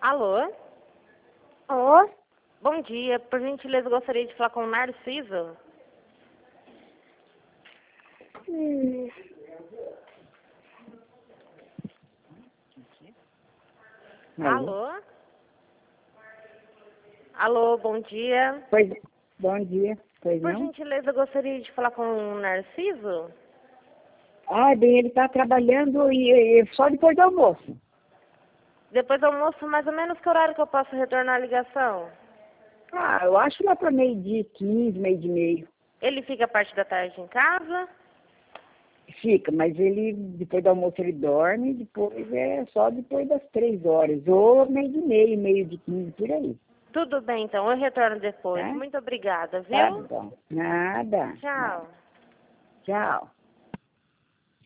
Alô? Ô, Bom dia. Por gentileza, gostaria de falar com o Narciso. hum, Alô? Alô, bom dia. Pois, bom dia, pois Por não? gentileza, gostaria de falar com o Narciso. Ah, bem, ele está trabalhando e só depois do almoço. Depois do almoço, mais ou menos que horário que eu posso retornar a ligação? Ah, eu acho lá para 12h15, 12h30. Ele fica a parte da tarde em casa? Fica, mas ele, depois do almoço ele dorme, depois é só depois das 3 horas, ou 12h30, 12h15, por aí, Tudo bem, então. Eu retorno depois. tá? Muito obrigada, Tá viu? bom. Nada, nada. Tchau. Tchau.